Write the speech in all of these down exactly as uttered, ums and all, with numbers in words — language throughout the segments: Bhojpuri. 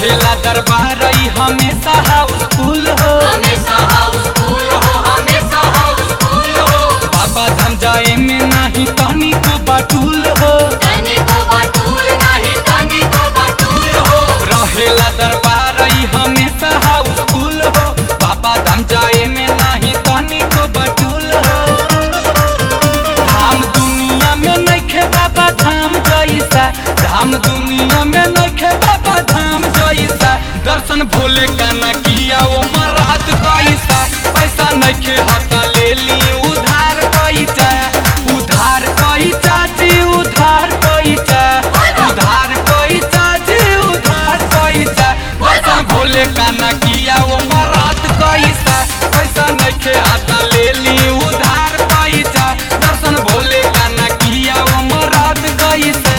रहेला दरबार ई हमेशा हाउसफुल हो, हमेशा हाउसफुल हो, हमेशा हाउसफुल हो। बाबा धाम जाए में नहीं तनी को बाटूल हो, तनी को बाटूल नहीं, तनी को बाटूल हो। रहेला दरबार ई हमेशा हाउसफुल हो, बाबा धाम जाए में नहीं तनी को बाटूल हो। धाम दुनिया में नइखे बाबा धाम जैसा, धाम दुनिया में नइखे बाबा धाम जैसा। दर्शन भोले का न किया वो मरात कैसा, पैसा नइखे हता ले ली उधार पैसा, उधार पैसा जी उधार पैसा, उधार पैसा जी उधार पैसा। दर्शन भोले का न किया वो मरात कैसा, पैसा नइखे हता ले ली उधार पैसा। दर्शन भोले का न किया वो मरात कैसा।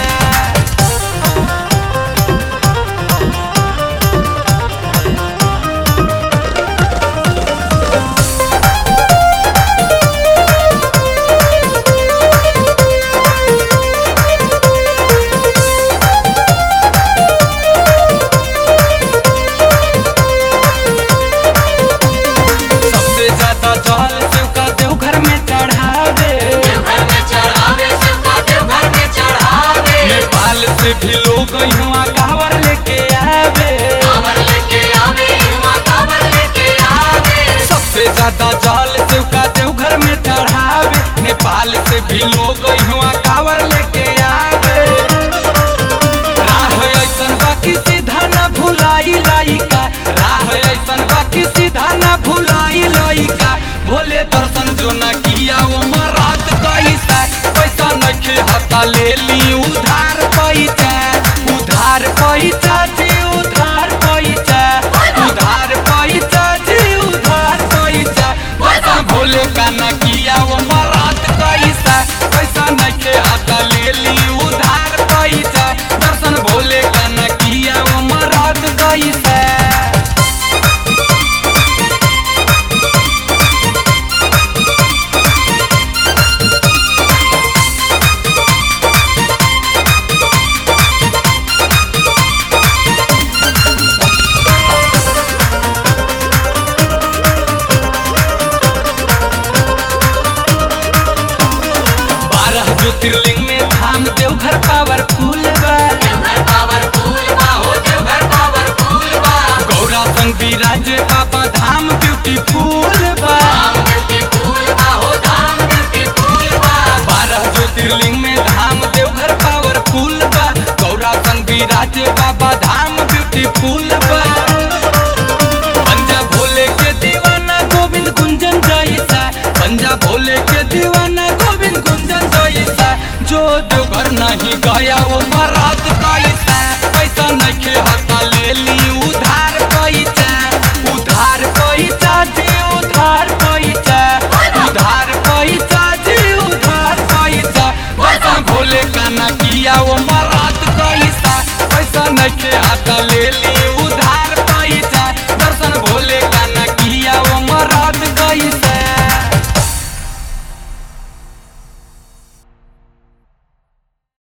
सबसे ज्यादा जल शिव का देवघर में चढ़ावे, देवघर में चढ़ावे, शिव का देवघर में चढ़ावे। नेपाल से भी लोग यहाँ कांवर लेके आवे, कांवर लेके आवे, युवा कांवर लेके आवे। सबसे ज्यादा जल शिव का देवघर में चढ़ावे, नेपाल से भी लोग यहाँ कांवर लेके आवे। राह ऐसन बाकी सीधा न भुलाई लाइका, राह ऐसन बाकी सीधा न भुलाई लाइका। भोले दर्शन जो न किया वो मरात कैसा, पैसा नइखे हता ले ली उधार पैसा, उधार पैसा जी उधार पैसा, उधार पैसा जी उधार पैसा। पैसा भोले का न किया वो मरात कैसा, पैसा नइखे हता ले ली उधार पैसा। दर्शन भोले का न किया वो मरात कैसा। बारह ज्योतिर्लिंग में धाम देवघर पावरफुल बा, देवघर पावरफुल बा, हो देवघर पावरफुल बा। गौरा संग विराज बाबा धाम ब्यूटीफुल बा। धाम ब्यूटीफुल बा, हो धाम ब्यूटीफुल बा। बारह ज्योतिर्लिंग में धाम देवघर पावरफुल बा, गौरा संग विराज बाबा धाम ब्यूटीफुल बा। पंजा भोले के दीवाना गोविंद गुंजन जैसा, पंजा भोले के दीवाना गोविंद गुंजन जैसा। जो देवघर नहीं गया वो मरात कैसा, पैसा नइखे हता ले ली उधार पैसा, उधार पैसा जी उधार पैसा, उधार पैसा जी उधार पैसा। पैसा भोले का न किया वो मरात कैसा, पैसा नइखे हता ले ली